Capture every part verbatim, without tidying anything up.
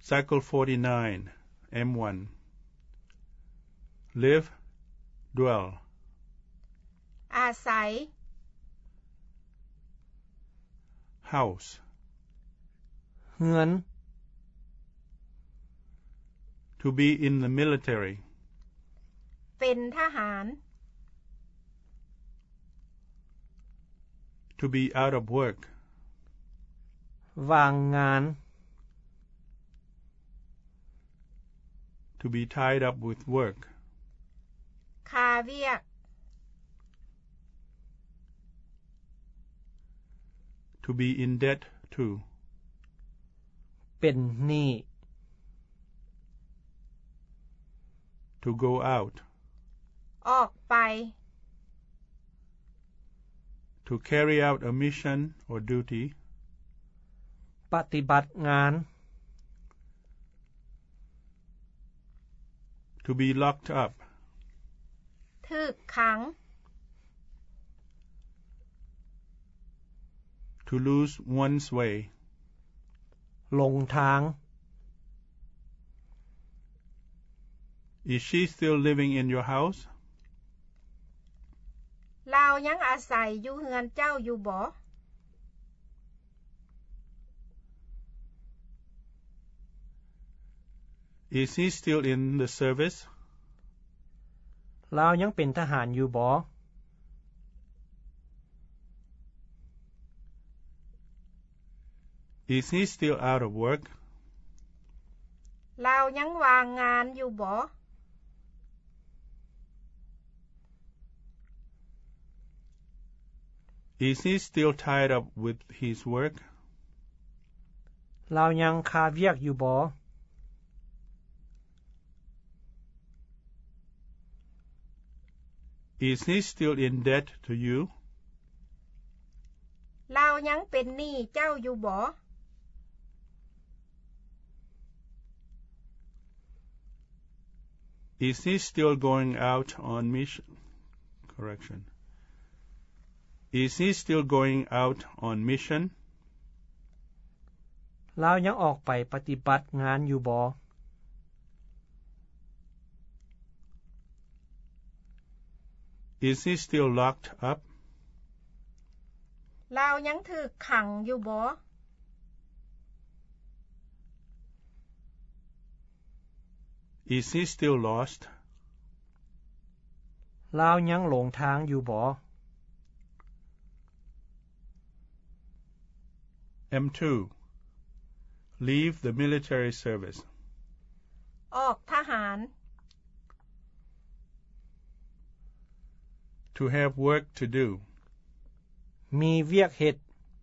Cycle forty-nine, M one. Live, dwell. อาศัย House. เฮือน To be in the military. เป็นทหาร To be out of work. วางงาน To be tied up with work. คาเวียก To be in debt to. เป็นหนี้ To go out. ออกไป To carry out a mission or duty. ปฏิบัติงาน To be locked up. ถูกขัง To lose one's way. หลงทาง Is she still living in your house? ลาวยังอาศัยอยู่เฮือนเจ้าอยู่บ่ Is he still in the service? ลาวยังเป็นทหารอยู่บ่ Is he still out of work? ลาวยังวางงานอยู่บ่ Is he still tied up with his work? ลาวยังคาเวียกอยู่บ่ Is he still in debt to you? ลาวยังเป็นหนี้เจ้าอยู่บ่ Is he still going out on mission? Correction. Is he still going out on mission? ลาวยังออกไปปฏิบัติงานอยู่บ่ Is he still locked up? ลาวยังถูกขังอยู่บ่ Is he still lost? ลาวยังหลงทางอยู่บ่ M two. Leave the military service. ออกทหาร To have work to do. มีเวียกเฮ็ด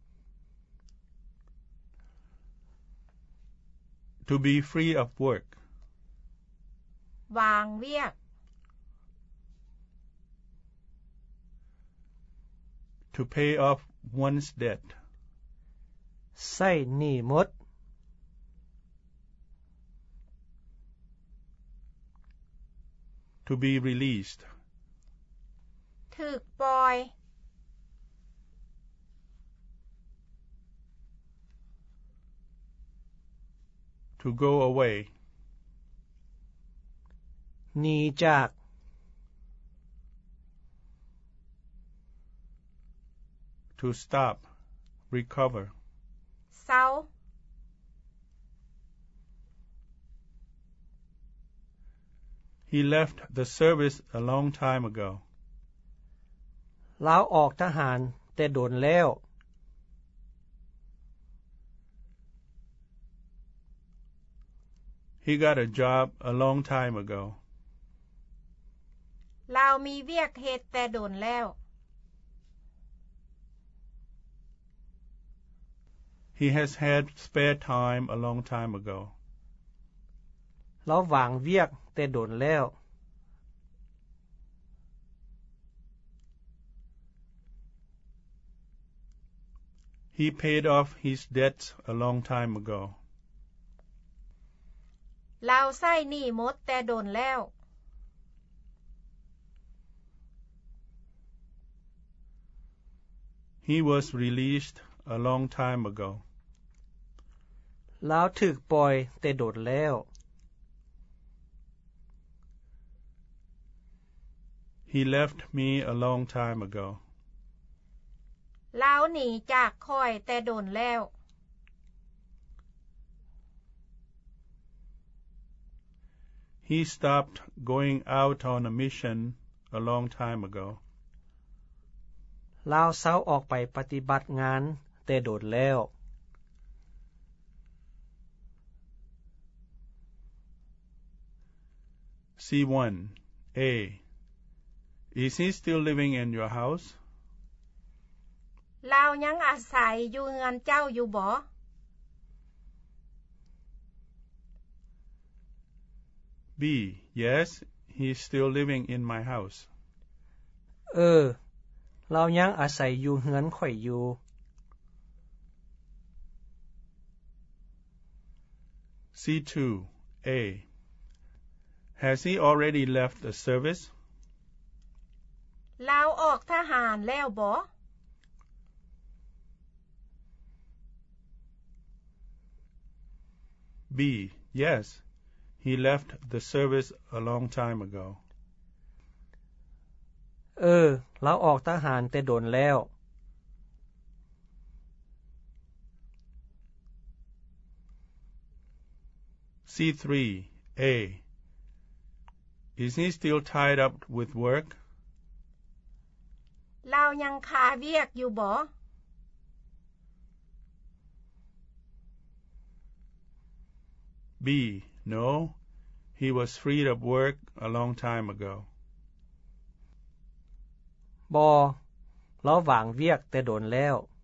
To be free of work. วางเวียก To pay off one's debt. ใช้หนี้หมด To be released. ถูกปล่อย To go away. หนีจาก To stop. Recover. เศร้า He left the service a long time ago. ลาวออกทหารแต่โดนแล้ว He got a job a long time ago. ลาวมีเวียกเฮ็ดแต่โดนแล้ว He has had spare time a long time ago. ลาววางเวียกแต่โดนแล้ว He paid off his debts a long time ago. ลาวใช้หนี้หมดแต่โดนแล้ว He was released a long time ago. ลาวถึกปล่อยแต่โดดแล้ว He left me a long time ago. ลาวหนีจากข้อยแต่โดนแล้ว He stopped going out on a mission a long time ago. ลาวเซาออกไปปฏิบัติงานแต่โดดแล้ว C one. A. Is he still living in your house? ลาวยังอาศัยอยู่เรือนเจ้าอยู่บ่ B. Yes, he is still living in my house. เออลาวยังอาศัยอยู่เรือนข่อยอยู่ C two. A. Has he already left the service? ลาวออกทหารแล้วบ่ B. Yes, he left the service a long time ago. เออลาวออกทหารแต่โดนแล้ว C three. A. Is he still tied up with work? ลาวยังคาเวียกอยู่บ่ B. No, he was freed of work a long time ago. บ่ลาวว่างเวียกแต่โดนแล้ว